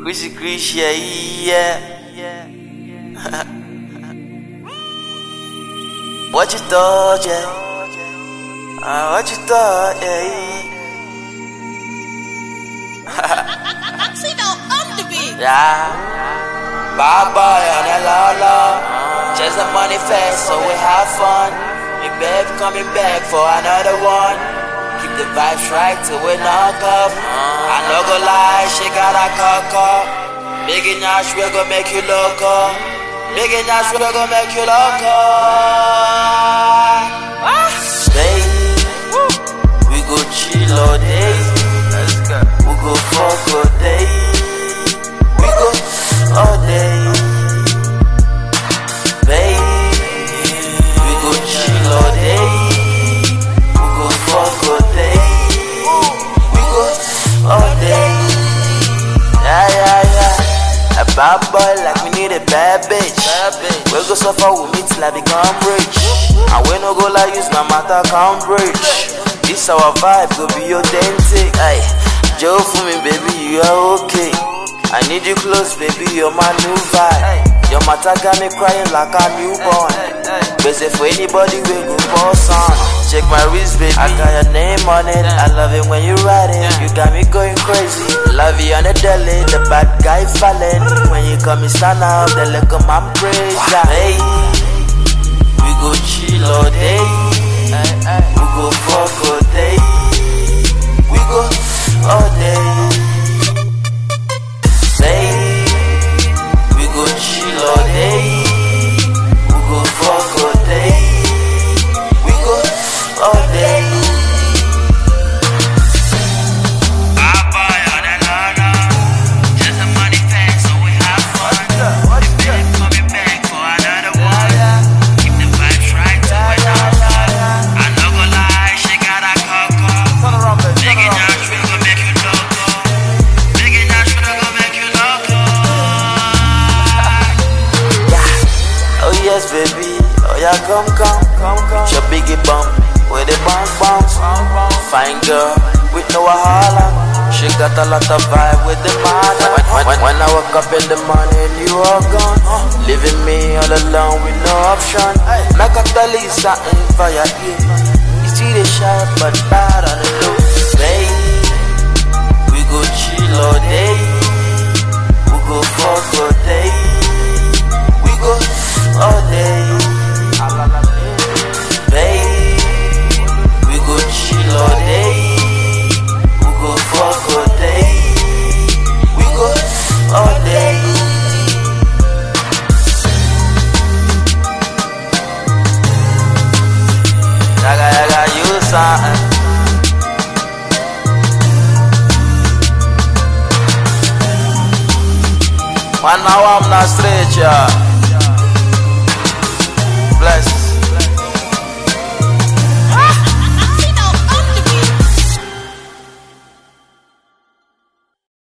Chrissy, yeah. What you thought, yeah? What you thought, yeah? Yeah. Bad boy on a low. Just the money fast, so we have fun. Me babe coming back for another one. Keep the vibes right till we knock up. I no go lie, she got a cock. Big Nash, we gon' make you loco. Big Nash, we gon' make you loco. Baby, we go chill all day. We go fuck all day. We go all day. Baby, we go chill all day. We go fuck all day. We go all day. Yeah. A bad boy like me need a bad bitch. We go suffer with me till I become rich. And we no go like use my matter come bridge. This our vibe go be authentic. Ay, Joe for me baby, you are okay. I need you close baby, you're my new vibe. Your matter got me crying like a newborn. Busy for anybody we go boss on. Check my wrist baby, I got your name on it. I love it when you ride it, you got me going crazy. Love you on the deli, the bad guy falling. When you come and stand up, then look at my praise. Hey, we go chill all day. We go fuck all day. We go all day. Hey, we go chill all day. We go fuck all day. We go all day. Bad boy on the low. Just the money fast, so we have fun. The babe coming back for another one. Keep the vibes right till we knock up. I no go lie, she got a cock. Big Nash, we gon' make you loco. Big Nash, we gon' make you loco. Yeah. Oh yes, baby. Oh yeah, come. Your biggie bump with the bounce. Fine girl with no wahala. She got a lot of vibe with the man. When I wake up in the morning, you are gone. Leaving me all alone with no option. Make a tell you something for your ear. You see the sharp but bad on the low. Baby, we go chill all day. We go fuck all day. We go all day. Baby, we go chill all day. We go fuck all day. We go all day. Yaga, you something. One now I'm not straight, yeah.